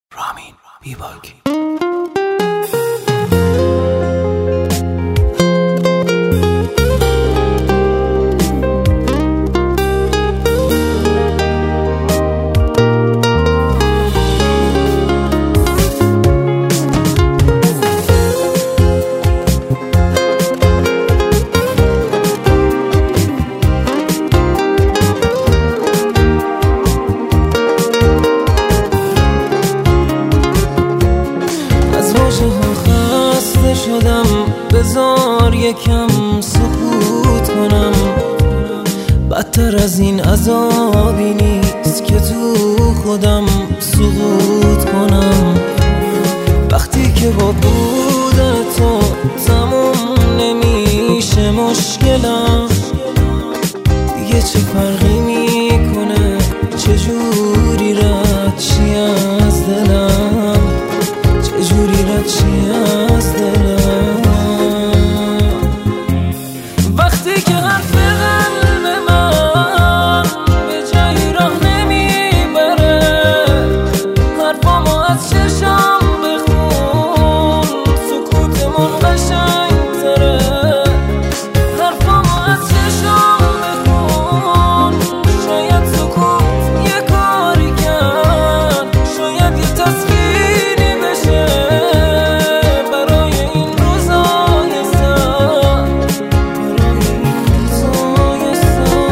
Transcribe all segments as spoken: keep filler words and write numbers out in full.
رامین بیباک. شدم بذار یکم سکوت کنم، بدتر از این عذابی نیست که تو خودم سقوط کنم. وقتی که با بودن تو تموم نمیشه مشکلم، دیگه چه فرقی میکنه چجوری رد چی از دلم، چجوری رد چی از دلم. وقتی که حرف قلب من به جایی راه نمیبره، حرفامو از چشم بخون سکوتمون قشنگ تره. حرفامو از چشم بخون، شاید سکوت یه کاری کرد، شاید یه تصویری بشه برای این روزای سر، برای این روزای سر.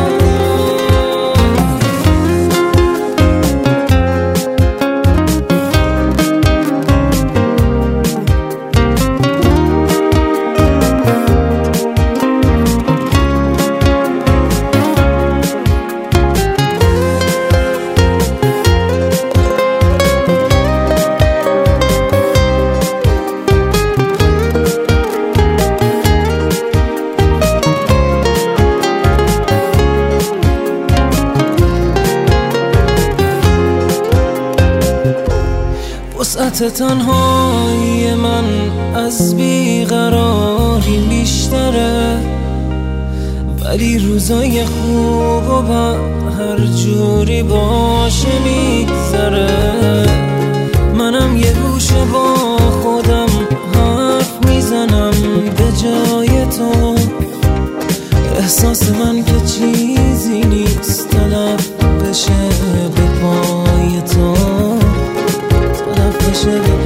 وسعت تنهایی من از بیقراری بیشتره، ولی روزای خوب و بد هر جوری باشه میگذره. منم یه گوشه با خودم حرف میزنم به جای تو، احساس من که چیزی نیست تلف بشه به پای تو، تلف بشه به